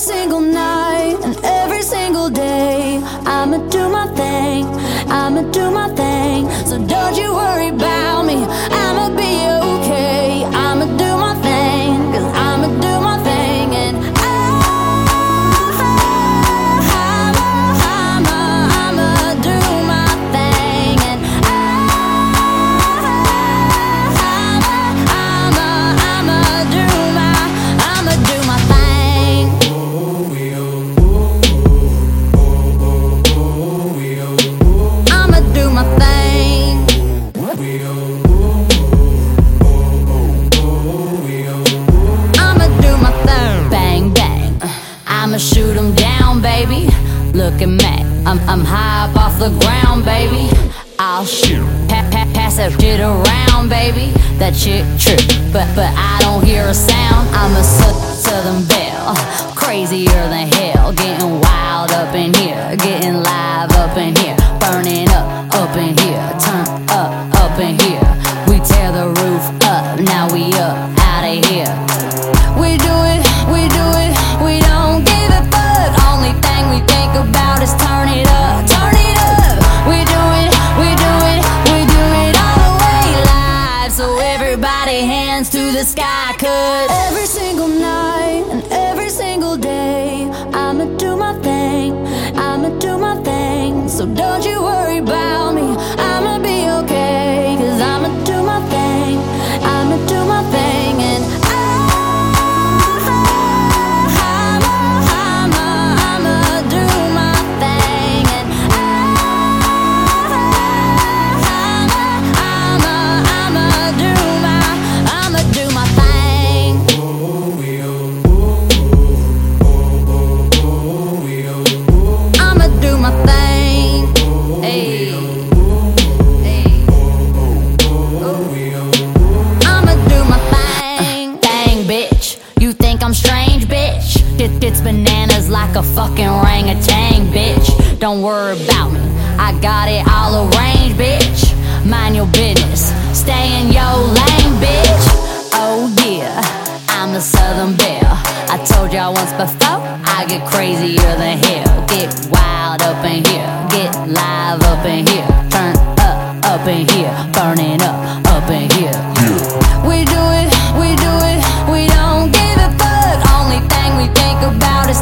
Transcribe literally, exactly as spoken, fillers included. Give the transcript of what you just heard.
single night and every single day, I'ma do my thing, I'ma do my thing. So don't you worry about me, I'ma be okay. I'ma do my thing, cause I'ma do my thing. And I, I'ma, I'ma, I'ma do my thing. And I, I'ma, I'ma, I'ma do my, I'ma do my thing. I'ma do my thing. I'ma do my thing. Bang, bang. I'ma shoot 'em down, baby. Look at me, I'm, I'm high up off the ground, baby. I'll shoot, pa pa pass that shit around, baby. That shit true, but but I don't hear a sound. I'm a su southern belle, crazier than hell. Getting wild up in here, getting live up in here, burning up up in here, turn up up in here. We tear the roof up, now we up out of here. We do it, we do it, we don't give a fuck. Only thing we think about is turn it up, turn it up. We do it, we do it, we do it all the way live. So everybody hands to the sky, cause every single night and every single day, I'ma do my thing, I'ma do my thing. So don't you worry about me, I'ma be okay. Cause I'ma do my thing, I'ma do my thing. And I, I'ma, I'ma, I'ma do my thing. And I, I'ma, I'ma, I'ma do my, I'ma do my thing. I'ma do my thing. Hey, hey. I'ma do my thing. Dang, bitch, you think I'm strange, bitch? It, it's bananas like a fucking orangutan, bitch. Don't worry about me, I got it all arranged, bitch. Mind your business, stay in your lane, bitch. Oh yeah, I'm a southern belle. I told y'all once before, I get crazier than hell. Get wild up in here, get live up in here, turn up up in here, burning up up in here. We do it, we do it, we don't give a fuck. Only thing we think about is